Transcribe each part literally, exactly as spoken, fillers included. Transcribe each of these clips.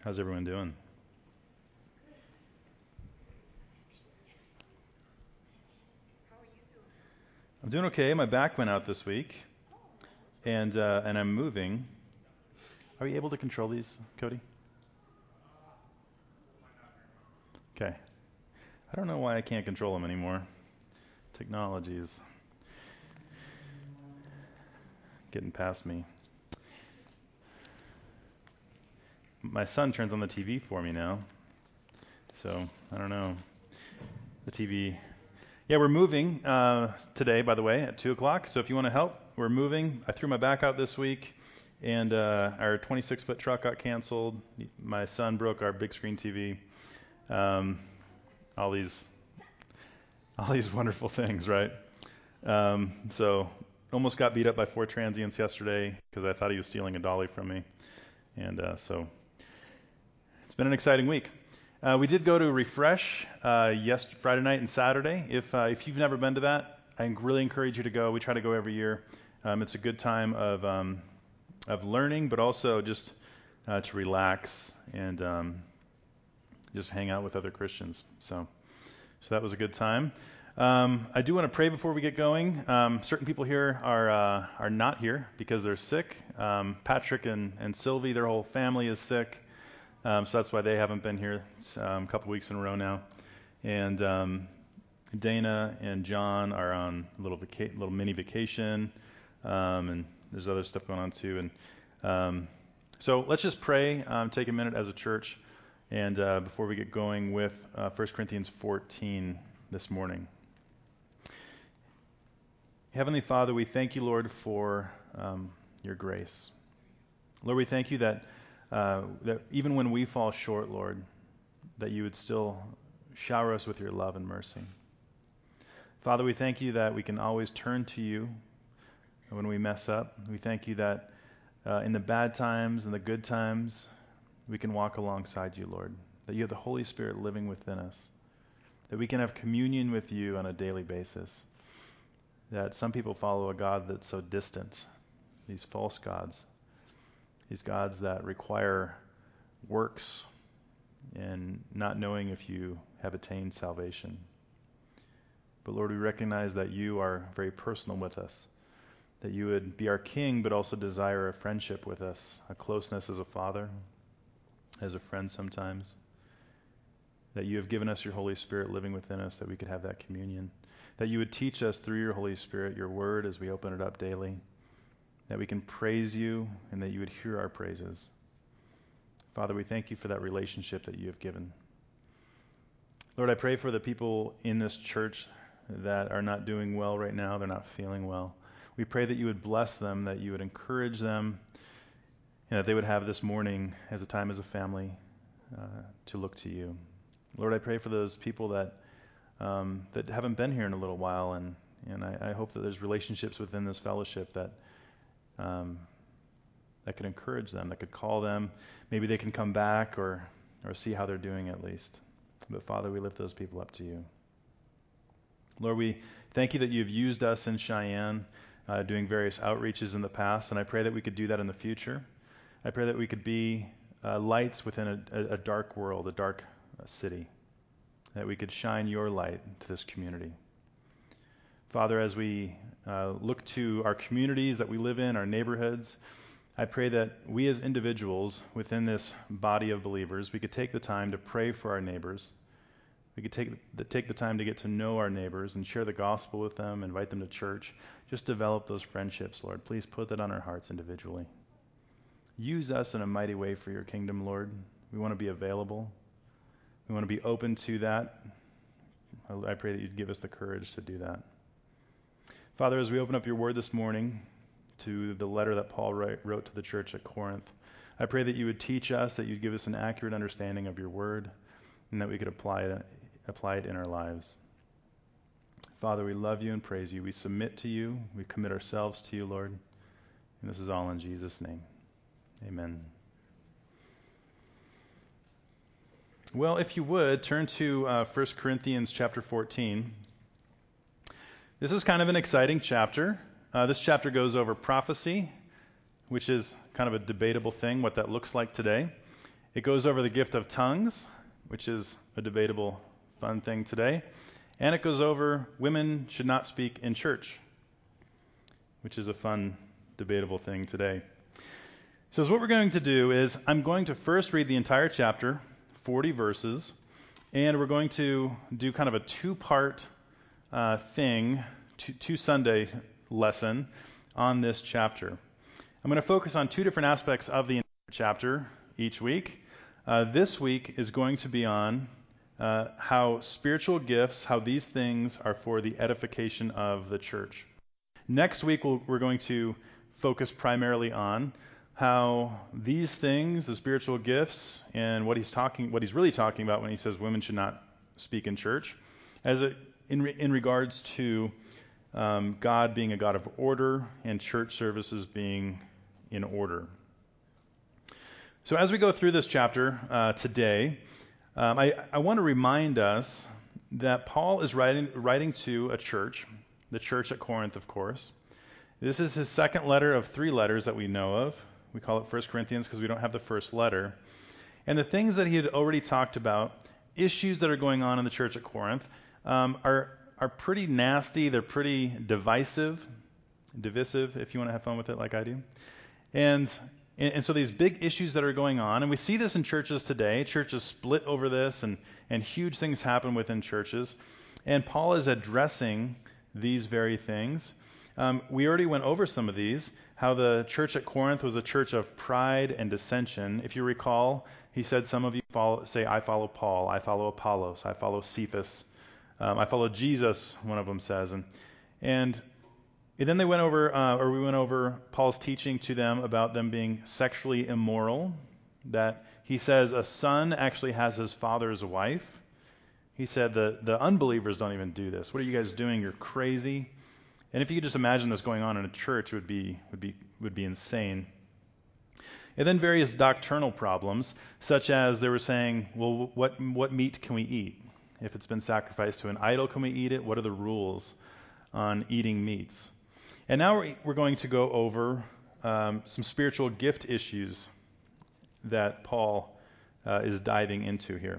How's everyone doing? How are you doing? I'm doing okay. My back went out this week, and uh, and I'm moving. Are you able to control these, Cody? Okay. I don't know why I can't control them anymore. Technology is getting past me. My son turns on the T V for me now, so I don't know. The T V. Yeah, we're moving uh, today, by the way, at two o'clock. So if you want to help, we're moving. I threw my back out this week, and uh, our twenty-six foot truck got canceled. My son broke our big screen T V. Um, all these, all these wonderful things, right? Um, so almost got beat up by four transients yesterday because I thought he was stealing a dolly from me, and uh, so it's been an exciting week. Uh, we did go to Refresh uh, yes, Friday night and Saturday. If uh, if you've never been to that, I really encourage you to go. We try to go every year. Um, it's a good time of um, of learning, but also just uh, to relax and um, just hang out with other Christians. So, so that was a good time. Um, I do want to pray before we get going. Um, certain people here are uh, are not here because they're sick. Um, Patrick and, and Sylvie, their whole family is sick. Um, so that's why they haven't been here um, a couple weeks in a row now. And um, Dana and John are on a little vaca- little mini vacation, um, and there's other stuff going on too. And um, so let's just pray, um, take a minute as a church, and uh, before we get going with uh, First Corinthians fourteen this morning. Heavenly Father, we thank you, Lord, for um, your grace. Lord, we thank you that Uh, that even when we fall short, Lord, that you would still shower us with your love and mercy. Father, we thank you that we can always turn to you when we mess up. We thank you that uh, in the bad times and the good times, we can walk alongside you, Lord, that you have the Holy Spirit living within us, that we can have communion with you on a daily basis, that some people follow a God that's so distant, these false gods, these gods that require works and not knowing if you have attained salvation. But Lord, we recognize that you are very personal with us, that you would be our king, but also desire a friendship with us, a closeness as a father, as a friend sometimes, that you have given us your Holy Spirit living within us, that we could have that communion, that you would teach us through your Holy Spirit, your word, as we open it up daily, that we can praise you and that you would hear our praises. Father, we thank you for that relationship that you have given. Lord, I pray for the people in this church that are not doing well right now. They're not feeling well. We pray that you would bless them, that you would encourage them, and that they would have this morning as a time as a family uh, to look to you. Lord, I pray for those people that um, that haven't been here in a little while, and, and I, I hope that there's relationships within this fellowship that um, that could encourage them, that could call them. Maybe they can come back or or see how they're doing at least. But Father, we lift those people up to you. Lord, we thank you that you've used us in Cheyenne uh, doing various outreaches in the past, and I pray that we could do that in the future. I pray that we could be uh, lights within a, a, a dark world, a dark uh, city, that we could shine your light to this community. Father, as we uh, look to our communities that we live in, our neighborhoods, I pray that we as individuals within this body of believers, we could take the time to pray for our neighbors. We could take the, take the time to get to know our neighbors and share the gospel with them, invite them to church. Just develop those friendships, Lord. Please put that on our hearts individually. Use us in a mighty way for your kingdom, Lord. We want to be available. We want to be open to that. I pray that you'd give us the courage to do that. Father, as we open up your word this morning to the letter that Paul wrote to the church at Corinth, I pray that you would teach us, that you'd give us an accurate understanding of your word, and that we could apply it, apply it in our lives. Father, we love you and praise you. We submit to you. We commit ourselves to you, Lord. And this is all in Jesus' name. Amen. Well, if you would, turn to uh, First Corinthians chapter fourteen. This is kind of an exciting chapter. Uh, this chapter goes over prophecy, which is kind of a debatable thing, what that looks like today. It goes over the gift of tongues, which is a debatable, fun thing today. And it goes over women should not speak in church, which is a fun, debatable thing today. So what we're going to do is I'm going to first read the entire chapter, forty verses, and we're going to do kind of a two-part uh, thing, two, two Sunday lesson on this chapter. I'm going to focus on two different aspects of the chapter each week. Uh, this week is going to be on uh, how spiritual gifts, how these things are for the edification of the church. Next week we'll, we're going to focus primarily on how these things, the spiritual gifts, and what he's talking, what he's really talking about when he says women should not speak in church, as it, in re, in regards to um, God being a God of order and church services being in order. So as we go through this chapter uh, today, um, I, I want to remind us that Paul is writing writing to a church, the church at Corinth, of course. This is his second letter of three letters that we know of. We call it First Corinthians because we don't have the first letter. And the things that he had already talked about, issues that are going on in the church at Corinth, um, are are pretty nasty. They're pretty divisive, divisive, if you want to have fun with it like I do. And, and and so these big issues that are going on, and we see this in churches today. Churches split over this, and, and huge things happen within churches. And Paul is addressing these very things. Um, we already went over some of these, how the church at Corinth was a church of pride and dissension. If you recall, he said some of you follow, say, I follow Paul, I follow Apollos, I follow Cephas, um, I follow Jesus, one of them says. And and then they went over, uh, or we went over Paul's teaching to them about them being sexually immoral, that he says a son actually has his father's wife. He said the, the unbelievers don't even do this. What are you guys doing? You're crazy. And if you could just imagine this going on in a church, it would be would be would be insane. And then various doctrinal problems, such as they were saying, well, what what meat can we eat? If it's been sacrificed to an idol, can we eat it? What are the rules on eating meats? And now we're going to go over um, some spiritual gift issues that Paul uh, is diving into here.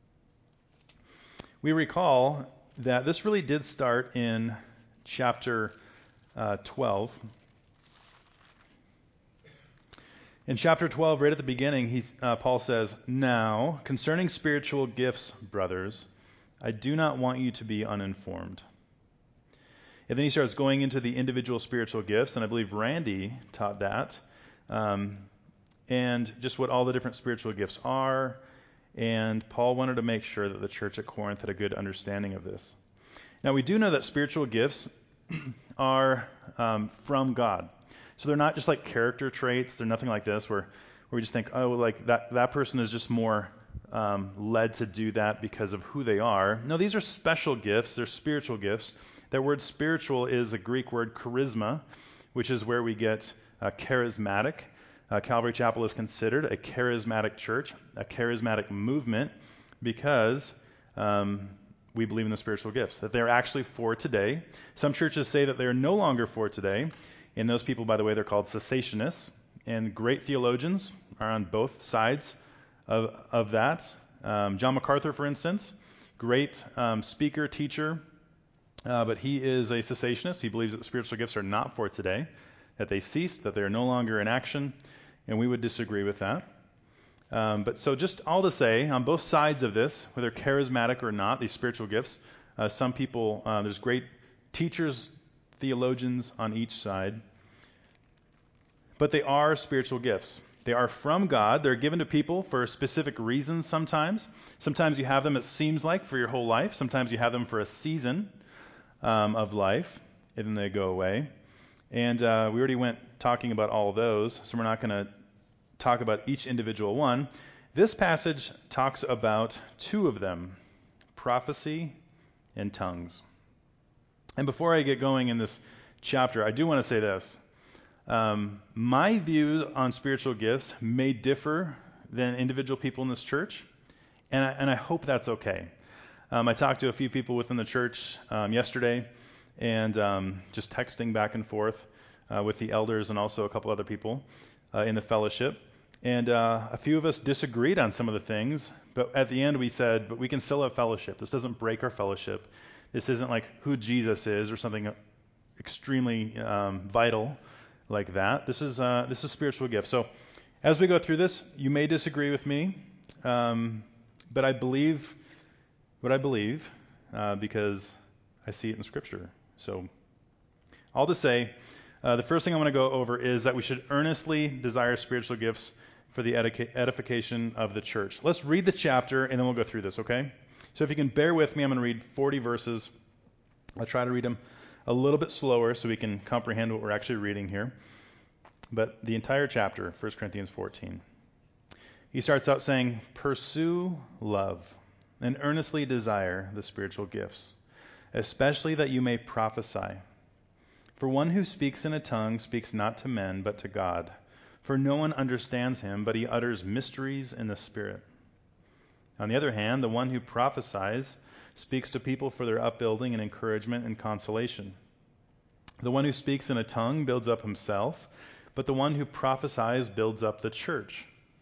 We recall that this really did start in chapter uh, twelve. In chapter twelve, right at the beginning, he's, uh, Paul says, "Now, concerning spiritual gifts, brothers, I do not want you to be uninformed." And then he starts going into the individual spiritual gifts, and I believe Randy taught that, um, and just what all the different spiritual gifts are. And Paul wanted to make sure that the church at Corinth had a good understanding of this. Now, we do know that spiritual gifts are um, from God. So they're not just like character traits. They're nothing like this where, where we just think, oh, like that, that person is just more um, led to do that because of who they are. No, these are special gifts. They're spiritual gifts. That word spiritual is a Greek word charisma, which is where we get uh, charismatic. Uh, Calvary Chapel is considered a charismatic church, a charismatic movement, because um, we believe in the spiritual gifts, that they're actually for today. Some churches say that they're no longer for today, and those people, by the way, they're called cessationists, and great theologians are on both sides of, of that. Um, John MacArthur, for instance, great um, speaker, teacher, uh, but he is a cessationist. He believes that the spiritual gifts are not for today, that they ceased, that they are no longer in action, and we would disagree with that. Um, but so just all to say, on both sides of this, whether charismatic or not, these spiritual gifts, uh, some people, uh, there's great teachers, theologians on each side, but they are spiritual gifts. They are from God. They're given to people for specific reasons sometimes. Sometimes you have them, it seems like, for your whole life. Sometimes you have them for a season um, of life, and then they go away. And uh, we already went talking about all of those, so we're not going to talk about each individual one. This passage talks about two of them, prophecy and tongues. And before I get going in this chapter, I do want to say this. Um, my views on spiritual gifts may differ than individual people in this church, and I, and I hope that's okay. Um, I talked to a few people within the church um, yesterday, and um, just texting back and forth uh, with the elders and also a couple other people uh, in the fellowship. And uh, a few of us disagreed on some of the things, but at the end we said, but we can still have fellowship. This doesn't break our fellowship. This isn't like who Jesus is or something extremely um, vital like that. This is uh, this is spiritual gift. So as we go through this, you may disagree with me, um, but I believe what I believe uh, because I see it in Scripture. So all to say, uh, the first thing I want to go over is that we should earnestly desire spiritual gifts for the edica- edification of the church. Let's read the chapter, and then we'll go through this, okay? So if you can bear with me, I'm going to read forty verses. I'll try to read them a little bit slower so we can comprehend what we're actually reading here. But the entire chapter, First Corinthians fourteen. He starts out saying, "Pursue love and earnestly desire the spiritual gifts, especially that you may prophesy. For one who speaks in a tongue speaks not to men, but to God. For no one understands him, but he utters mysteries in the Spirit. On the other hand, the one who prophesies speaks to people for their upbuilding and encouragement and consolation. The one who speaks in a tongue builds up himself, but the one who prophesies builds up the church.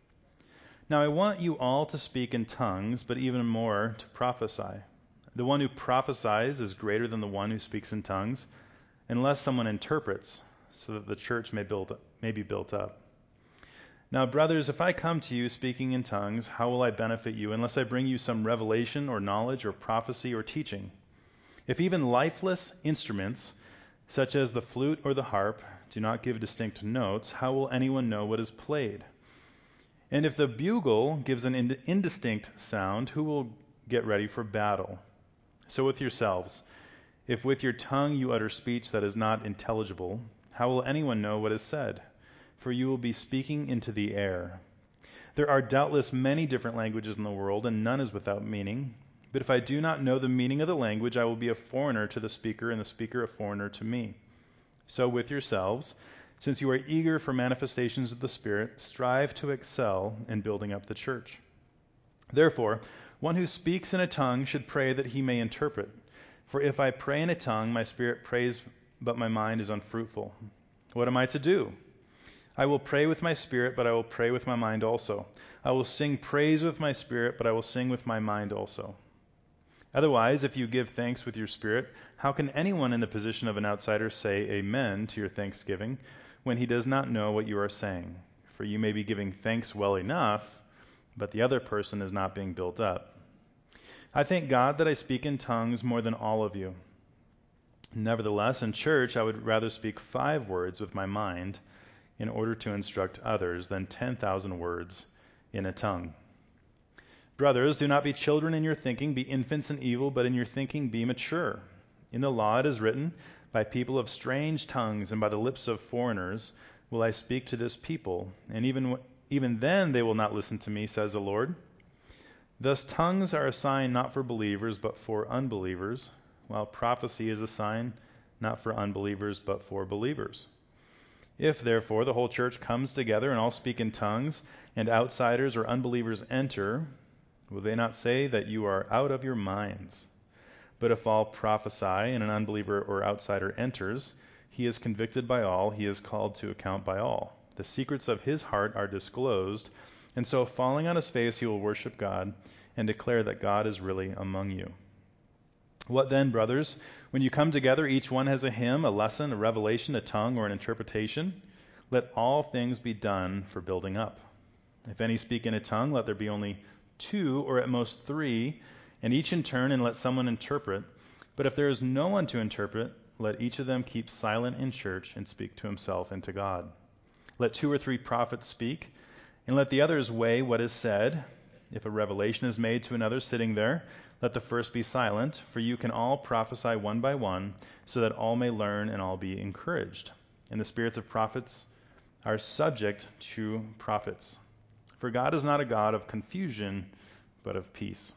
Now I want you all to speak in tongues, but even more to prophesy. The one who prophesies is greater than the one who speaks in tongues, unless someone interprets, so that the church may build may be built up. Now, brothers, if I come to you speaking in tongues, how will I benefit you unless I bring you some revelation or knowledge or prophecy or teaching? If even lifeless instruments, such as the flute or the harp, do not give distinct notes, how will anyone know what is played? And if the bugle gives an ind- indistinct sound, who will get ready for battle? So with yourselves, if with your tongue you utter speech that is not intelligible, how will anyone know what is said? For you will be speaking into the air. There are doubtless many different languages in the world, and none is without meaning. But if I do not know the meaning of the language, I will be a foreigner to the speaker, and the speaker a foreigner to me. So with yourselves, since you are eager for manifestations of the Spirit, strive to excel in building up the church. Therefore, one who speaks in a tongue should pray that he may interpret. For if I pray in a tongue, my spirit prays, but my mind is unfruitful. What am I to do? I will pray with my spirit, but I will pray with my mind also. I will sing praise with my spirit, but I will sing with my mind also. Otherwise, if you give thanks with your spirit, how can anyone in the position of an outsider say amen to your thanksgiving when he does not know what you are saying? For you may be giving thanks well enough, but the other person is not being built up. I thank God that I speak in tongues more than all of you. Nevertheless, in church I would rather speak five words with my mind in order to instruct others than ten thousand words in a tongue. Brothers, do not be children in your thinking, be infants in evil, but in your thinking be mature. In the law it is written, by people of strange tongues and by the lips of foreigners will I speak to this people, and even even then they will not listen to me, says the Lord. Thus tongues are a sign not for believers, but for unbelievers, while prophecy is a sign not for unbelievers, but for believers. If, therefore, the whole church comes together and all speak in tongues, and outsiders or unbelievers enter, will they not say that you are out of your minds? But if all prophesy and an unbeliever or outsider enters, he is convicted by all, he is called to account by all. The secrets of his heart are disclosed, and so falling on his face he will worship God and declare that God is really among you. What then, brothers? When you come together, each one has a hymn, a lesson, a revelation, a tongue, or an interpretation. Let all things be done for building up. If any speak in a tongue, let there be only two or at most three, and each in turn, and let someone interpret. But if there is no one to interpret, let each of them keep silent in church and speak to himself and to God. Let two or three prophets speak, and let the others weigh what is said. If a revelation is made to another sitting there, let the first be silent, for you can all prophesy one by one, so that all may learn and all be encouraged. And the spirits of prophets are subject to prophets. For God is not a God of confusion, but of peace.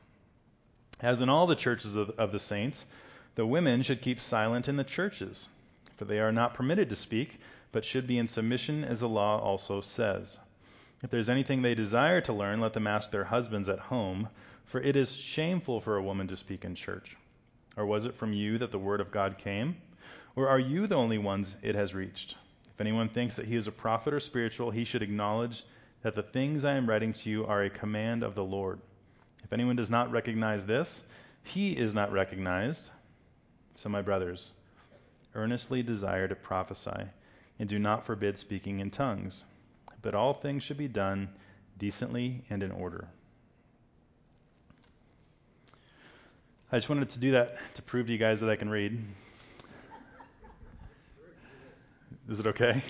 As in all the churches of, of the saints, the women should keep silent in the churches, for they are not permitted to speak, but should be in submission, as the law also says. If there is anything they desire to learn, let them ask their husbands at home, for it is shameful for a woman to speak in church. Or was it from you that the word of God came? Or are you the only ones it has reached? If anyone thinks that he is a prophet or spiritual, he should acknowledge that the things I am writing to you are a command of the Lord. If anyone does not recognize this, he is not recognized. So, my brothers, earnestly desire to prophesy, and do not forbid speaking in tongues. But all things should be done decently and in order. I just wanted to do that to prove to you guys that I can read. Is it okay?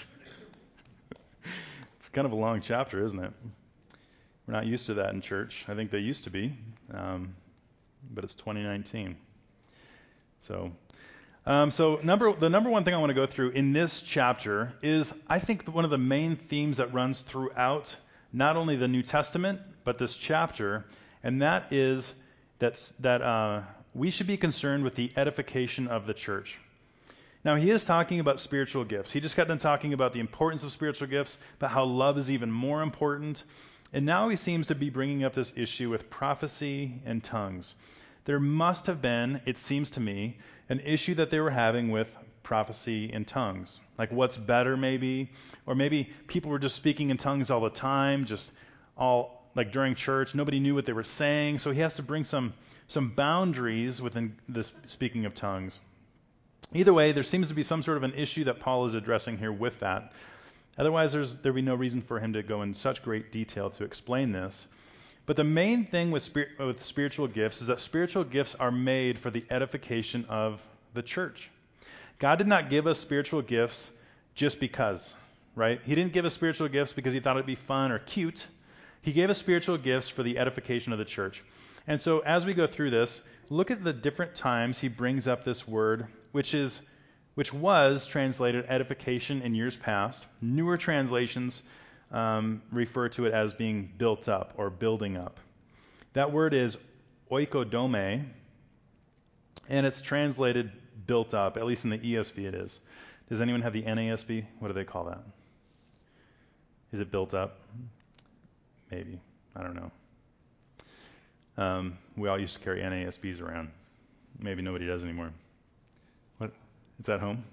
It's kind of a long chapter, isn't it? We're not used to that in church. I think they used to be, um, but it's twenty nineteen. So, um, so number the number one thing I want to go through in this chapter is, I think, one of the main themes that runs throughout not only the New Testament but this chapter, and that is that that uh, we should be concerned with the edification of the church. Now, he is talking about spiritual gifts. He just got done talking about the importance of spiritual gifts, but how love is even more important. And now he seems to be bringing up this issue with prophecy and tongues. There must have been, it seems to me, an issue that they were having with prophecy and tongues. Like, what's better, maybe? Or maybe people were just speaking in tongues all the time, just all, like during church. Nobody knew what they were saying. So he has to bring some, some boundaries within this speaking of tongues. Either way, there seems to be some sort of an issue that Paul is addressing here with that. Otherwise, there's, there'd be no reason for him to go in such great detail to explain this. But the main thing with, spir- with spiritual gifts is that spiritual gifts are made for the edification of the church. God did not give us spiritual gifts just because, right? He didn't give us spiritual gifts because he thought it'd be fun or cute. He gave us spiritual gifts for the edification of the church. And so as we go through this, look at the different times he brings up this word, which is which was translated edification in years past. Newer translations um, refer to it as being built up or building up. That word is oikodome, and it's translated built up, at least in the E S V it is. Does anyone have the N A S B? What do they call that? Is it built up? Maybe. I don't know. Um, we all used to carry N A S Bs around. Maybe nobody does anymore. What? It's at home?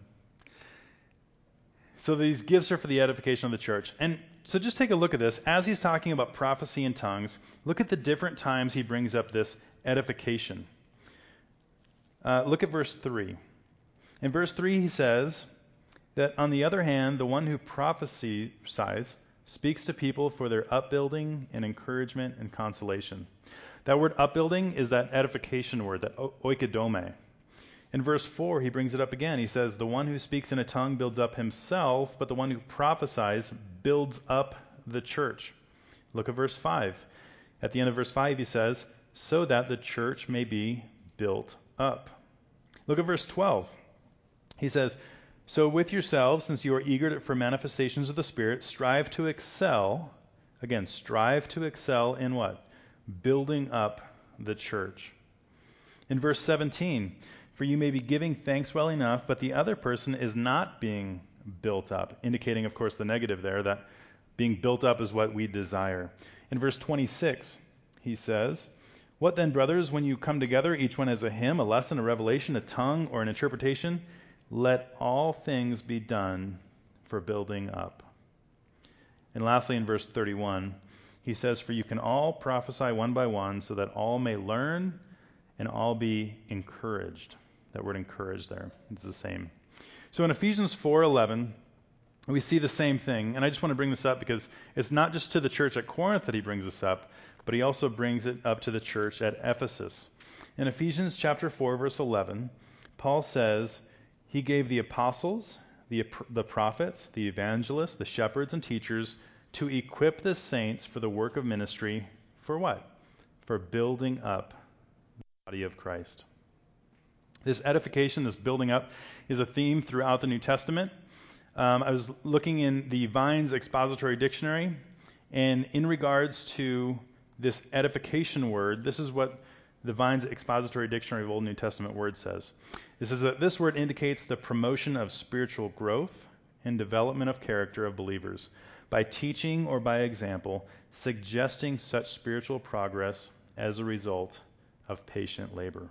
So these gifts are for the edification of the church. And so just take a look at this. As he's talking about prophecy and tongues, look at the different times he brings up this edification. Uh, look at verse three. In verse three he says that, on the other hand, the one who prophesies speaks to people for their upbuilding and encouragement and consolation. That word upbuilding is that edification word, that oikodome. In verse four, he brings it up again. He says, the one who speaks in a tongue builds up himself, but the one who prophesies builds up the church. Look at verse five. At the end of verse five, he says, so that the church may be built up. Look at verse twelve. He says, so with yourselves, since you are eager for manifestations of the Spirit, strive to excel. Again, strive to excel in what? Building up the church. In verse seventeen, for you may be giving thanks well enough, but the other person is not being built up, indicating, of course, the negative there, that being built up is what we desire. In verse twenty-six, he says, what then, brothers, when you come together, each one has a hymn, a lesson, a revelation, a tongue, or an interpretation, let all things be done for building up. And lastly, in verse thirty-one, he says, for you can all prophesy one by one, so that all may learn and all be encouraged. That word encouraged there, it's the same. So in Ephesians four eleven, we see the same thing. And I just want to bring this up because it's not just to the church at Corinth that he brings this up, but he also brings it up to the church at Ephesus. In Ephesians chapter four, verse eleven, Paul says, he gave the apostles, the, the prophets, the evangelists, the shepherds, and teachers to equip the saints for the work of ministry. For what? For building up the body of Christ. This edification, this building up, is a theme throughout the New Testament. Um, I was looking in the Vine's Expository Dictionary, and in regards to this edification word, this is what the Vine's Expository Dictionary of Old New Testament Words says. It says that this word indicates the promotion of spiritual growth and development of character of believers by teaching or by example, suggesting such spiritual progress as a result of patient labor.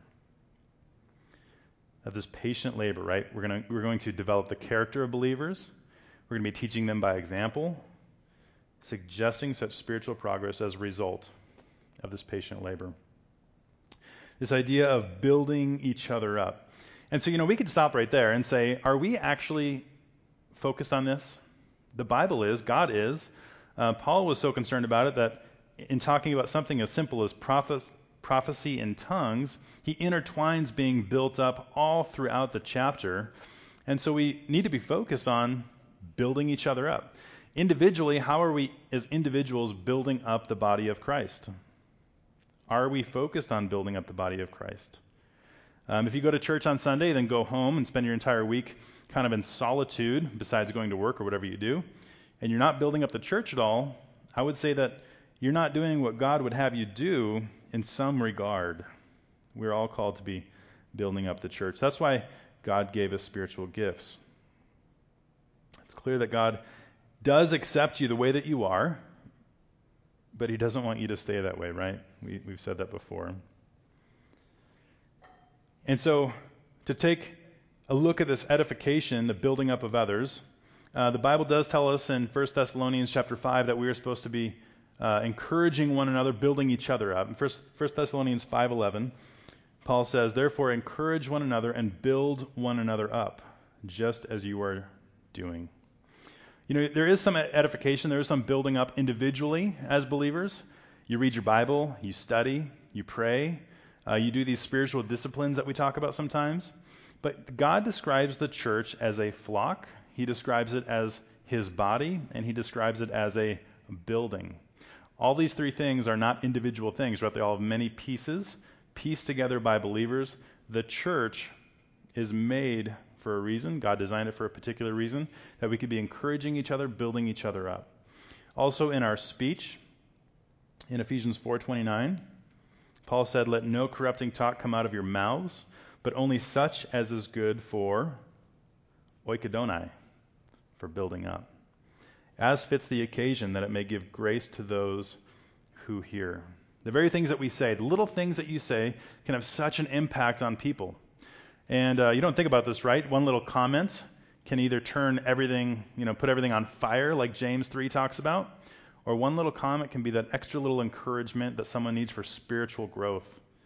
Of this patient labor, right? We're going to we're going to develop the character of believers. We're going to be teaching them by example. suggesting such spiritual progress as a result of this patient labor. This idea of building each other up. And so, you know, we could stop right there and say, are we actually focused on this? The Bible is, God is. Uh, Paul was so concerned about it that in talking about something as simple as prophes- prophecy in tongues, he intertwines being built up all throughout the chapter. And so we need to be focused on building each other up. Individually, how are we as individuals building up the body of Christ? Are we focused on building up the body of Christ? Um, if you go to church on Sunday, then go home and spend your entire week kind of in solitude, besides going to work or whatever you do, and you're not building up the church at all, I would say that you're not doing what God would have you do in some regard. We're all called to be building up the church. That's why God gave us spiritual gifts. It's clear that God does accept you the way that you are, but he doesn't want you to stay that way, right? We, we've said that before. And so, to take a look at this edification, the building up of others, uh, the Bible does tell us in First Thessalonians chapter five that we are supposed to be uh, encouraging one another, building each other up. In First Thessalonians five eleven, Paul says, "Therefore encourage one another and build one another up, just as you are doing." You know, there is some edification, there is some building up individually as believers. You read your Bible, you study, you pray, uh, you do these spiritual disciplines that we talk about sometimes. But God describes the church as a flock, he describes it as his body, and he describes it as a building. All these three things are not individual things, right? They all have many pieces, pieced together by believers. The church is made for a reason. God designed it for a particular reason, that we could be encouraging each other, building each other up. Also in our speech, in Ephesians four twenty-nine, Paul said, "Let no corrupting talk come out of your mouths, but only such as is good for oikodonai," for building up, "as fits the occasion, that it may give grace to those who hear." The very things that we say, the little things that you say, can have such an impact on people. And uh, you don't think about this, right? One little comment can either turn everything, you know, put everything on fire, like James three talks about, or one little comment can be that extra little encouragement that someone needs for spiritual growth.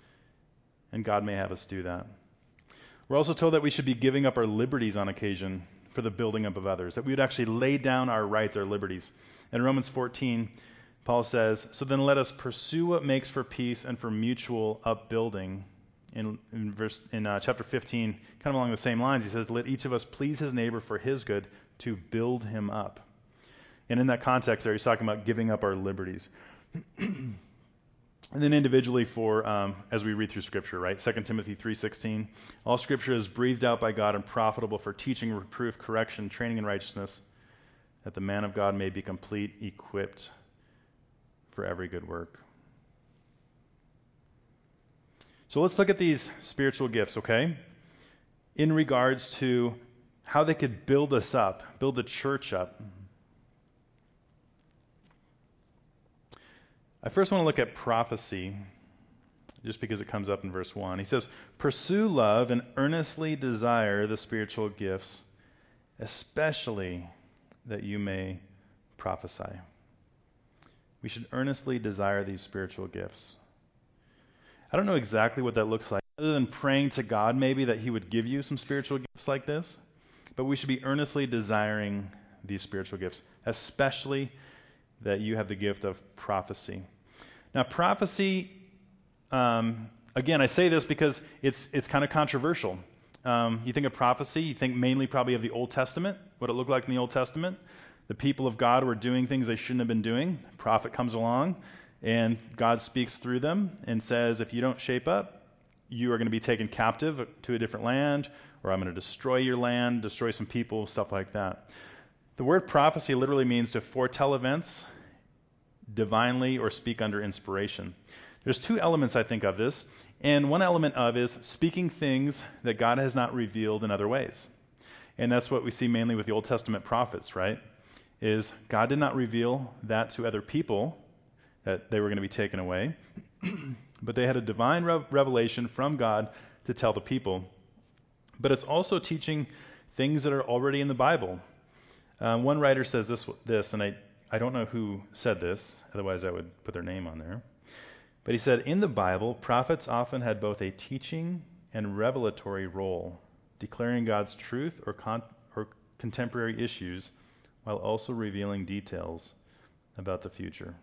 And God may have us do that. We're also told that we should be giving up our liberties on occasion for the building up of others, that we would actually lay down our rights, our liberties. In Romans fourteen, Paul says, "So then let us pursue what makes for peace and for mutual upbuilding." In, in verse in uh, chapter fifteen, kind of along the same lines, he says, "Let each of us please his neighbor for his good, to build him up." And in that context there, he's talking about giving up our liberties. And then individually for, um, as we read through Scripture, right? Second Timothy three sixteen, "All Scripture is breathed out by God and profitable for teaching, reproof, correction, training in righteousness, that the man of God may be complete, equipped for every good work." So let's look at these spiritual gifts, okay? In regards to how they could build us up, build the church up. I first want to look at prophecy, just because it comes up in verse one. He says, "Pursue love and earnestly desire the spiritual gifts, especially that you may prophesy." We should earnestly desire these spiritual gifts. I don't know exactly what that looks like, other than praying to God maybe that he would give you some spiritual gifts like this. But we should be earnestly desiring these spiritual gifts, especially that you have the gift of prophecy. Now, prophecy, um, again, I say this because it's it's kind of controversial. Um, you think of prophecy, you think mainly probably of the Old Testament, what it looked like in the Old Testament. The people of God were doing things they shouldn't have been doing. A prophet comes along, and God speaks through them and says, if you don't shape up, you are going to be taken captive to a different land, or I'm going to destroy your land, destroy some people, stuff like that. The word prophecy literally means to foretell events divinely or speak under inspiration. There's two elements, I think, of this, and one element of is speaking things that God has not revealed in other ways. And that's what we see mainly with the Old Testament prophets, right? Is God did not reveal that to other people, that they were going to be taken away, but they had a divine re- revelation from God to tell the people. But it's also teaching things that are already in the Bible. Um, one writer says this, this, and I, I don't know who said this, otherwise I would put their name on there. But he said, in the Bible, prophets often had both a teaching and revelatory role, declaring God's truth or, con- or contemporary issues while also revealing details about the future.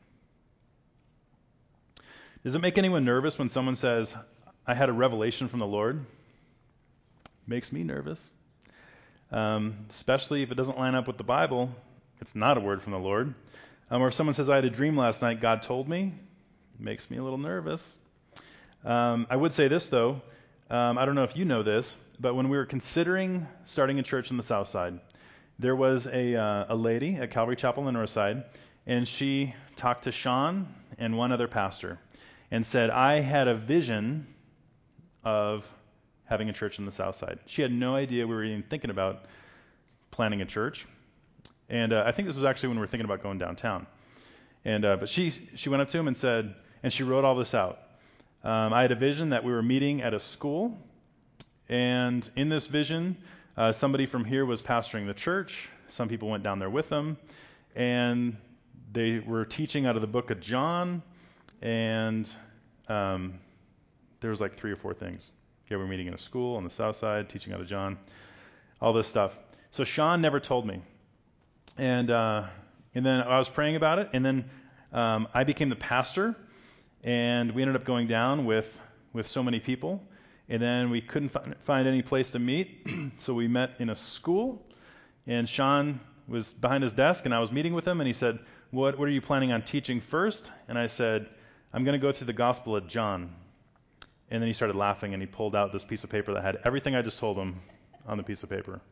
Does it make anyone nervous when someone says, I had a revelation from the Lord? Makes me nervous. Um, especially if it doesn't line up with the Bible, it's not a word from the Lord. Um, or if someone says, I had a dream last night, God told me, it makes me a little nervous. Um, I would say this, though. Um, I don't know if you know this, but when we were considering starting a church in the South Side, there was a, uh, a lady at Calvary Chapel in the North Side, and she talked to Sean and one other pastor and said, I had a vision of having a church in the South Side. She had no idea we were even thinking about planning a church. And uh, I think this was actually when we were thinking about going downtown. And uh, but she she went up to him and said, and she wrote all this out. Um, I had a vision that we were meeting at a school, and in this vision, uh, somebody from here was pastoring the church. Some people went down there with them, and they were teaching out of the book of John, and um, there was like three or four things. Okay, we're meeting in a school on the South Side, teaching out of John, all this stuff. So Sean never told me. And uh, and then I was praying about it, and then um, I became the pastor, and we ended up going down with with so many people, and then we couldn't fi- find any place to meet, so we met in a school, and Sean was behind his desk, and I was meeting with him, and he said, what, what are you planning on teaching first? And I said, I'm going to go through the Gospel of John. And then he started laughing, and he pulled out this piece of paper that had everything I just told him on the piece of paper.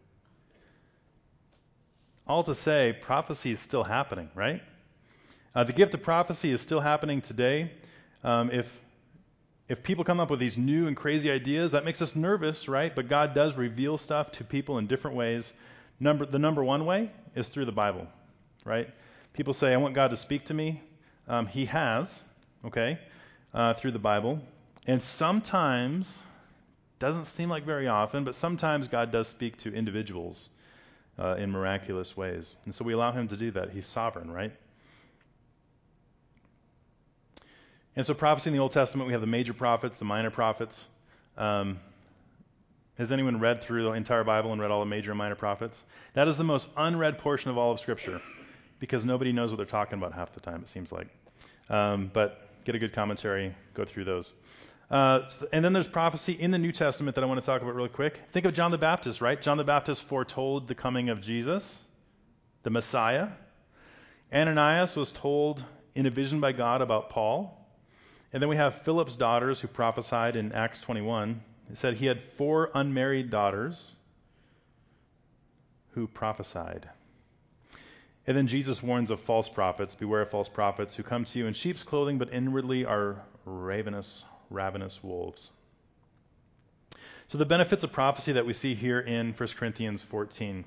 All to say, prophecy is still happening, right? Uh, the gift of prophecy is still happening today. Um, if if people come up with these new and crazy ideas, that makes us nervous, right? But God does reveal stuff to people in different ways. Number the number one way is through the Bible, right? People say, I want God to speak to me. Um, he has, okay, uh, through the Bible. And sometimes, doesn't seem like very often, but sometimes God does speak to individuals uh, in miraculous ways. And so we allow him to do that. He's sovereign, right? And so prophecy in the Old Testament, we have the major prophets, the minor prophets. Um, has anyone read through the entire Bible and read all the major and minor prophets? That is the most unread portion of all of Scripture because nobody knows what they're talking about half the time, it seems like. Um, but get a good commentary, go through those. Uh, and then there's prophecy in the New Testament that I want to talk about really quick. Think of John the Baptist, right? John the Baptist foretold the coming of Jesus, the Messiah. Ananias was told in a vision by God about Paul. And then we have Philip's daughters who prophesied in Acts twenty-one. It said he had four unmarried daughters who prophesied. And then Jesus warns of false prophets. Beware of false prophets who come to you in sheep's clothing, but inwardly are ravenous ravenous wolves. So the benefits of prophecy that we see here in First Corinthians fourteen.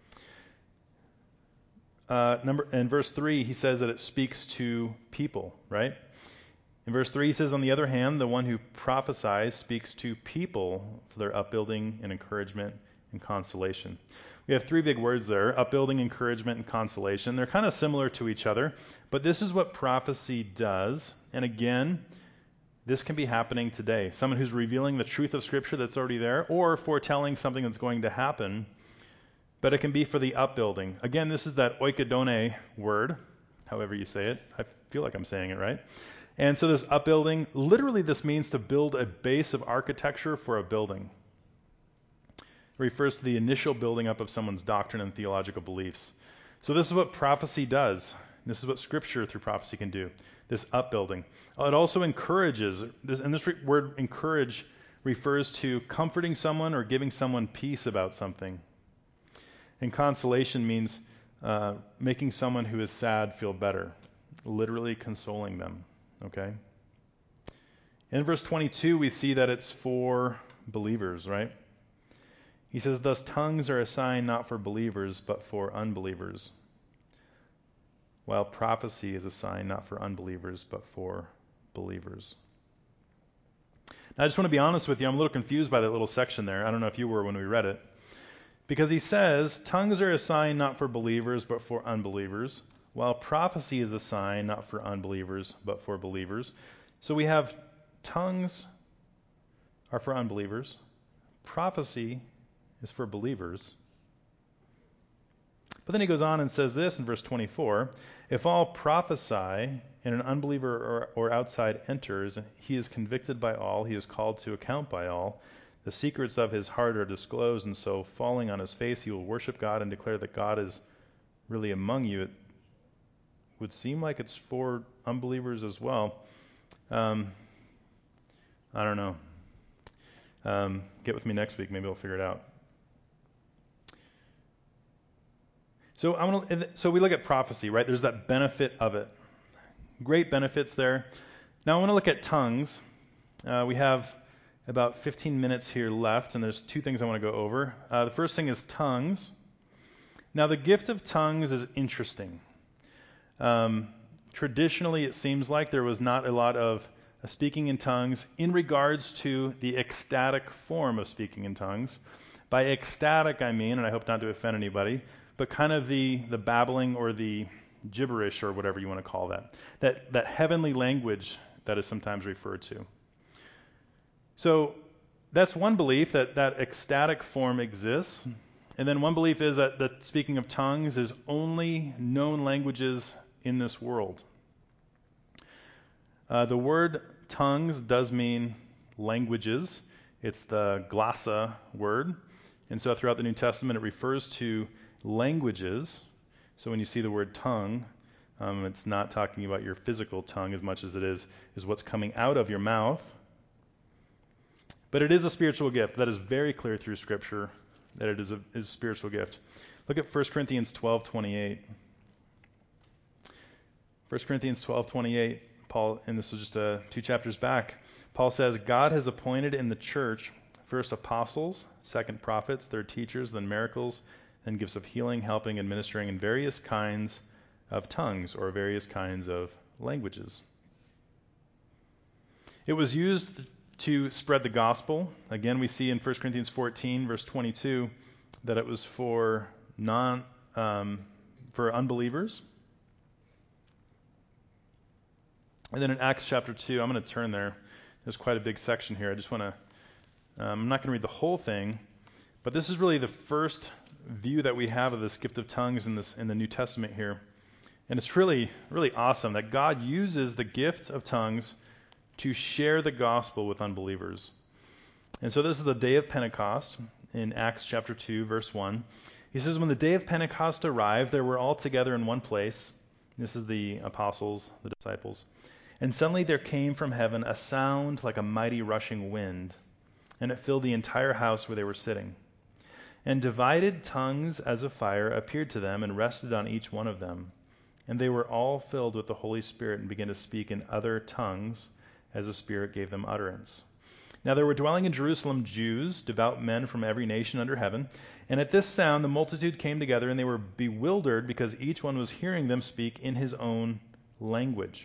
Uh, number in verse three, he says that it speaks to people, right? In verse three, he says, on the other hand, the one who prophesies speaks to people for their upbuilding and encouragement and consolation. We have three big words there, upbuilding, encouragement, and consolation. They're kind of similar to each other, but this is what prophecy does. And again, this can be happening today. Someone who's revealing the truth of Scripture that's already there, or foretelling something that's going to happen. But it can be for the upbuilding. Again, this is that oikodone word, however you say it. I feel like I'm saying it right. And so this upbuilding, literally this means to build a base of architecture for a building. It refers to the initial building up of someone's doctrine and theological beliefs. So this is what prophecy does. This is what Scripture through prophecy can do, this upbuilding. It also encourages, this, and this re- word encourage refers to comforting someone or giving someone peace about something. And consolation means uh, making someone who is sad feel better, literally consoling them. Okay? In verse twenty-two, we see that it's for believers, right? He says, thus tongues are a sign not for believers, but for unbelievers. While prophecy is a sign not for unbelievers, but for believers. Now, I just want to be honest with you. I'm a little confused by that little section there. I don't know if you were when we read it. Because he says, tongues are a sign not for believers, but for unbelievers. while prophecy is a sign not for unbelievers, but for believers. So we have tongues are for unbelievers. Prophecy is for believers. But then he goes on and says this in verse twenty-four, if all prophesy and an unbeliever or, or outside enters, he is convicted by all, he is called to account by all. The secrets of his heart are disclosed, and so falling on his face, he will worship God and declare that God is really among you. It would seem like it's for unbelievers as well. Um, I don't know. Um, get with me next week. Maybe we'll figure it out. So I want to. So we look at prophecy, right? There's that benefit of it. Great benefits there. Now I want to look at tongues. Uh, we have about fifteen minutes here left, and there's two things I want to go over. Uh, the first thing is tongues. Now the gift of tongues is interesting. Um, traditionally, it seems like there was not a lot of uh, speaking in tongues in regards to the ecstatic form of speaking in tongues. By ecstatic, I mean, and I hope not to offend anybody, but kind of the, the babbling or the gibberish or whatever you want to call that, that, that heavenly language that is sometimes referred to. So that's one belief, that that ecstatic form exists. And then one belief is that, that speaking of tongues is only known languages in this world. Uh, the word tongues does mean languages. It's the glossa word. And so throughout the New Testament, it refers to languages. So when you see the word tongue, um, it's not talking about your physical tongue as much as it is, is what's coming out of your mouth. But it is a spiritual gift. That is very clear through Scripture, that it is a, is a spiritual gift. Look at First Corinthians twelve twenty-eight. First Corinthians twelve twenty-eight, Paul, and this is just uh, two chapters back, Paul says, God has appointed in the church first apostles, second prophets, third teachers, then miracles, then gifts of healing, helping, administering, and various kinds of tongues or various kinds of languages. It was used to spread the gospel. Again, we see in First Corinthians fourteen, verse twenty-two, that it was for non um, for unbelievers. And then in Acts chapter two, I'm going to turn there. There's quite a big section here. I just want to, um, I'm not going to read the whole thing, but this is really the first view that we have of this gift of tongues in this in the New Testament here. And it's really, really awesome that God uses the gift of tongues to share the gospel with unbelievers. And so this is the day of Pentecost in Acts chapter two, verse one. He says, when the day of Pentecost arrived, they were all together in one place. This is the apostles, the disciples. And suddenly there came from heaven a sound like a mighty rushing wind, and it filled the entire house where they were sitting. And divided tongues as of fire appeared to them and rested on each one of them. And they were all filled with the Holy Spirit and began to speak in other tongues as the Spirit gave them utterance. Now there were dwelling in Jerusalem Jews, devout men from every nation under heaven. And at this sound the multitude came together, and they were bewildered because each one was hearing them speak in his own language.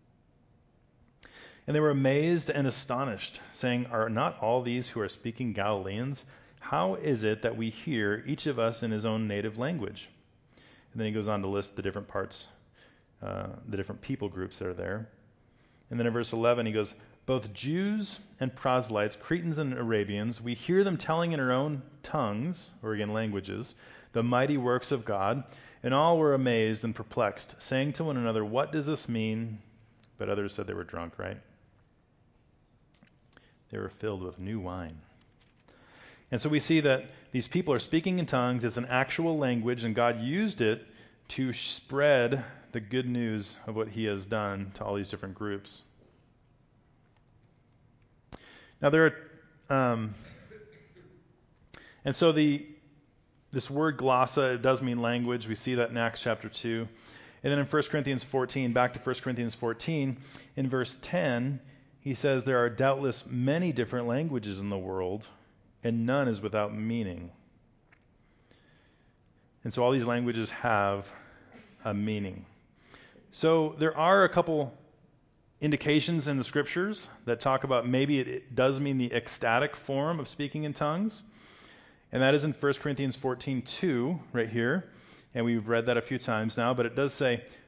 And they were amazed and astonished, saying, are not all these who are speaking Galileans? How is it that we hear each of us in his own native language? And then he goes on to list the different parts, uh, the different people groups that are there. And then in verse eleven, he goes, both Jews and proselytes, Cretans and Arabians, we hear them telling in our own tongues, or again languages, the mighty works of God. And all were amazed and perplexed, saying to one another, what does this mean? But others said they were drunk, right? They were filled with new wine. And so we see that these people are speaking in tongues. It's an actual language, and God used it to spread the good news of what he has done to all these different groups. Now there are, um, and so the this word glossa, it does mean language. We see that in Acts chapter two. And then in First Corinthians fourteen, back to First Corinthians fourteen, in verse ten, he says there are doubtless many different languages in the world, and none is without meaning. And so all these languages have a meaning. So there are a couple indications in the scriptures that talk about maybe it, it does mean the ecstatic form of speaking in tongues. And that is in First Corinthians fourteen two right here. And we've read that a few times now, but it does say,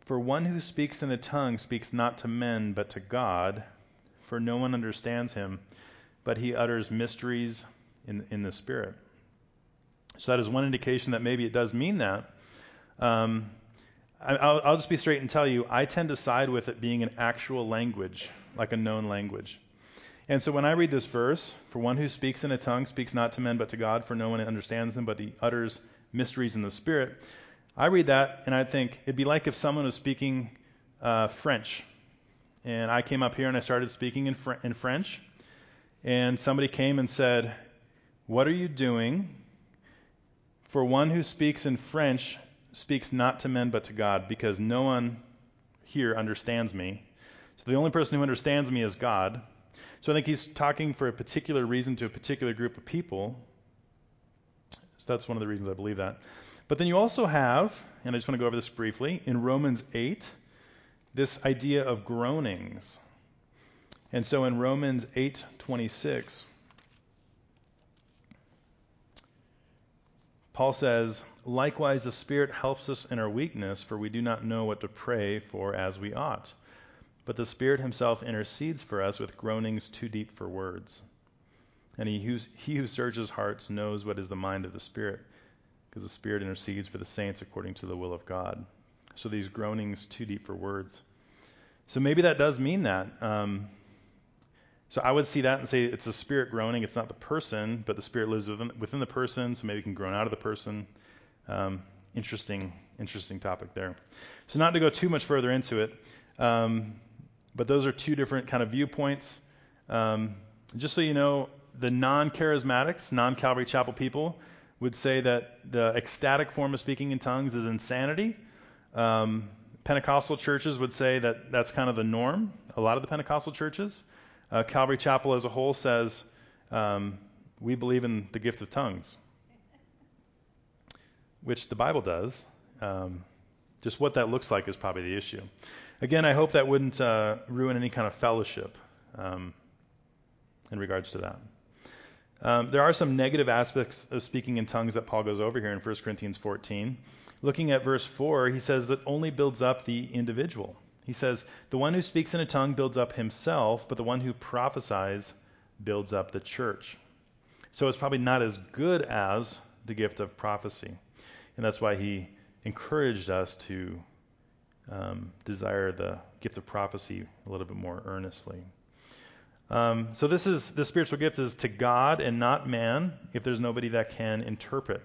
For one who speaks in a tongue speaks not to men, but to God, for no one understands him, but he utters mysteries in, in the Spirit. So that is one indication that maybe it does mean that. Um, I, I'll, I'll just be straight and tell you, I tend to side with it being an actual language, like a known language. And so when I read this verse, for one who speaks in a tongue speaks not to men but to God, for no one understands him, but he utters mysteries in the Spirit. I read that and I think it'd be like if someone was speaking uh, French, and I came up here and I started speaking in, Fr- in French, and somebody came and said, "What are you doing? For one who speaks in French speaks not to men but to God, because no one here understands me. So the only person who understands me is God." So I think he's talking for a particular reason to a particular group of people. So that's one of the reasons I believe that. But then you also have, and I just want to go over this briefly, in Romans eight, this idea of groanings. And so in Romans eight twenty-six, Paul says, "Likewise the Spirit helps us in our weakness, for we do not know what to pray for as we ought. But the Spirit himself intercedes for us with groanings too deep for words. And he who, he who searches hearts knows what is the mind of the Spirit, because the Spirit intercedes for the saints according to the will of God." So these groanings too deep for words. So maybe that does mean that. Um, so I would see that and say it's the Spirit groaning. It's not the person, but the Spirit lives within, within the person, so maybe you can groan out of the person. Um, interesting, interesting topic there. So not to go too much further into it, um, but those are two different kind of viewpoints. Um, just so you know, the non-charismatics, non-Calvary Chapel people would say that the ecstatic form of speaking in tongues is insanity. Um, Pentecostal churches would say that that's kind of the norm, a lot of the Pentecostal churches. Uh, Calvary Chapel as a whole says, um, we believe in the gift of tongues, which the Bible does. Um, just what that looks like is probably the issue. Again, I hope that wouldn't uh, ruin any kind of fellowship um, in regards to that. Um, there are some negative aspects of speaking in tongues that Paul goes over here in First Corinthians fourteen. Looking at verse four, he says that only builds up the individual. He says, "The one who speaks in a tongue builds up himself, but the one who prophesies builds up the church." So it's probably not as good as the gift of prophecy. And that's why he encouraged us to um, desire the gift of prophecy a little bit more earnestly. Um, so this is the spiritual gift is to God and not man, if there's nobody that can interpret.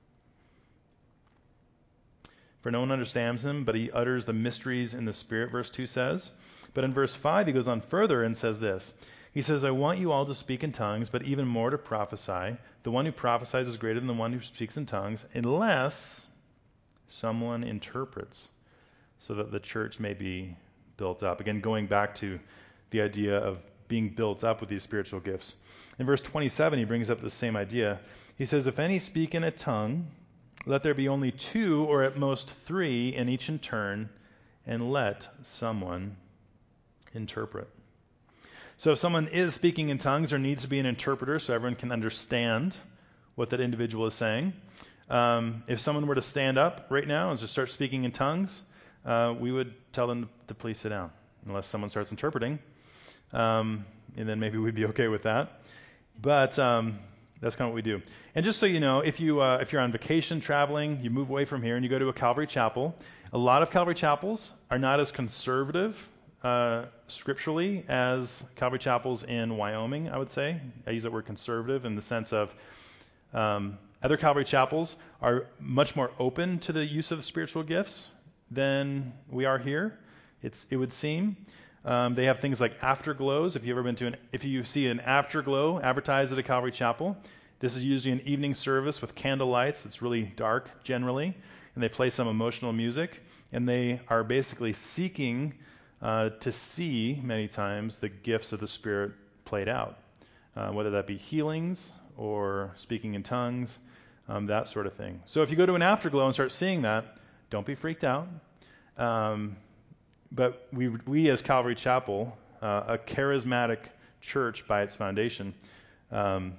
For no one understands him, but he utters the mysteries in the Spirit, verse two says. But in verse five, he goes on further and says this. He says, "I want you all to speak in tongues, but even more to prophesy. The one who prophesies is greater than the one who speaks in tongues, unless someone interprets, so that the church may be built up." Again, going back to the idea of being built up with these spiritual gifts. In verse twenty-seven, he brings up the same idea. He says, "If any speak in a tongue, let there be only two or at most three, and each in turn, and let someone interpret." So if someone is speaking in tongues, there needs to be an interpreter so everyone can understand what that individual is saying. Um, if someone were to stand up right now and just start speaking in tongues, uh, we would tell them to please sit down, unless someone starts interpreting. Um, and then maybe we'd be okay with that. But um, that's kind of what we do. And just so you know, if, you, uh, if you're on vacation traveling, you move away from here and you go to a Calvary Chapel, a lot of Calvary Chapels are not as conservative uh, scripturally as Calvary Chapels in Wyoming, I would say. I use that word conservative in the sense of um, other Calvary Chapels are much more open to the use of spiritual gifts than we are here, it's, it would seem. Um, they have things like afterglows. If you've ever been to an, if you see an afterglow advertised at a Calvary Chapel, this is usually an evening service with candle lights. It's really dark generally, and they play some emotional music, and they are basically seeking uh, to see many times the gifts of the Spirit played out, uh, whether that be healings or speaking in tongues, um, that sort of thing. So if you go to an afterglow and start seeing that, don't be freaked out. Um, But we, we as Calvary Chapel, uh, a charismatic church by its foundation, um,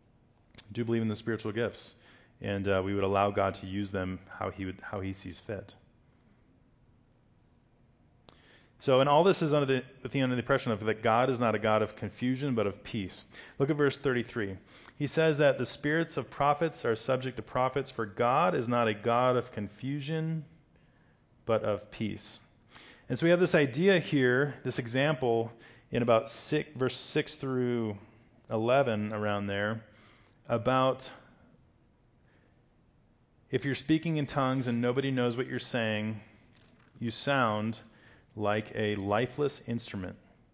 do believe in the spiritual gifts, and uh, we would allow God to use them how He would, how He sees fit. So, and all this is under the, with the under the impression of that God is not a God of confusion, but of peace. Look at verse thirty-three. He says that the spirits of prophets are subject to prophets, for God is not a God of confusion, but of peace. And so we have this idea here, this example in about six, verse six through eleven, around there, about if you're speaking in tongues and nobody knows what you're saying, you sound like a lifeless instrument,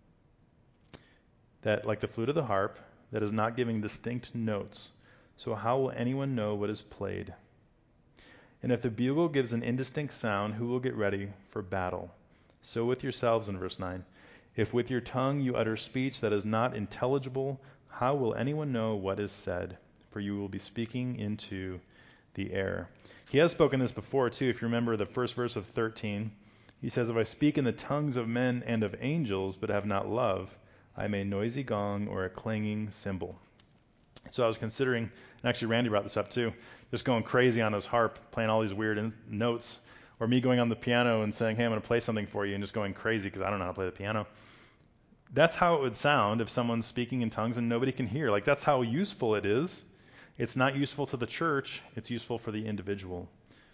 that like the flute of the harp, that is not giving distinct notes. So how will anyone know what is played? And if the bugle gives an indistinct sound, who will get ready for battle? So with yourselves, in verse nine, if with your tongue you utter speech that is not intelligible, how will anyone know what is said? For you will be speaking into the air. He has spoken this before too. If you remember the first verse of thirteen, he says, if I speak in the tongues of men and of angels, but have not love, I am a noisy gong or a clanging cymbal. So I was considering, and actually Randy brought this up too, just going crazy on his harp, playing all these weird in- notes, or me going on the piano and saying, hey, I'm going to play something for you, and just going crazy because I don't know how to play the piano. That's how it would sound if someone's speaking in tongues and nobody can hear. Like, that's how useful it is. It's not useful to the church. It's useful for the individual.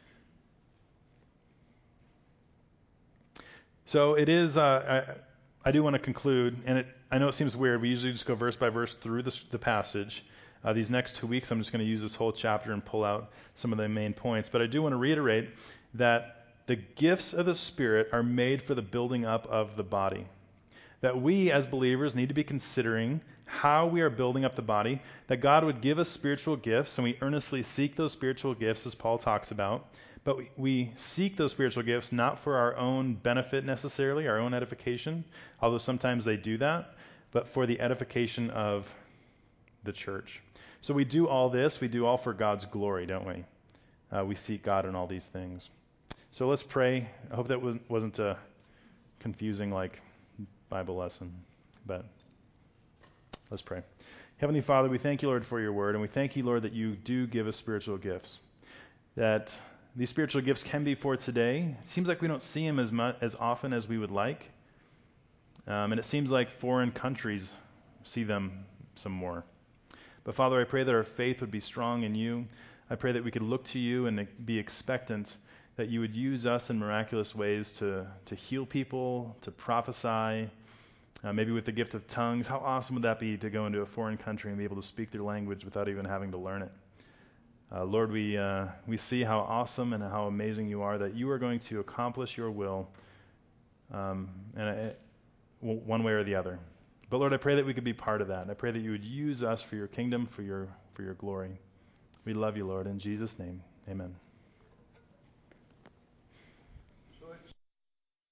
So it is, uh, I, I do want to conclude, and it, I know it seems weird. We usually just go verse by verse through this, the passage. Uh, these next two weeks, I'm just going to use this whole chapter and pull out some of the main points. But I do want to reiterate that the gifts of the Spirit are made for the building up of the body. That we as believers need to be considering how we are building up the body, that God would give us spiritual gifts, and we earnestly seek those spiritual gifts, as Paul talks about. But we, we seek those spiritual gifts not for our own benefit necessarily, our own edification, although sometimes they do that, but for the edification of the church. So we do all this, we do all for God's glory, don't we? Uh, we seek God in all these things. So let's pray. I hope that wasn't, wasn't a confusing like Bible lesson, but let's pray. Heavenly Father, we thank you, Lord, for your word, and we thank you, Lord, that you do give us spiritual gifts, that these spiritual gifts can be for today. It seems like we don't see them as much, as often as we would like, um, and it seems like foreign countries see them some more. But Father, I pray that our faith would be strong in you. I pray that we could look to you and be expectant that you would use us in miraculous ways to, to heal people, to prophesy, uh, maybe with the gift of tongues. How awesome would that be to go into a foreign country and be able to speak their language without even having to learn it? Uh, Lord, we uh, we see how awesome and how amazing you are, that you are going to accomplish your will um, and uh, one way or the other. But Lord, I pray that we could be part of that. And I pray that you would use us for your kingdom, for your for your glory. We love you, Lord. In Jesus' name, amen.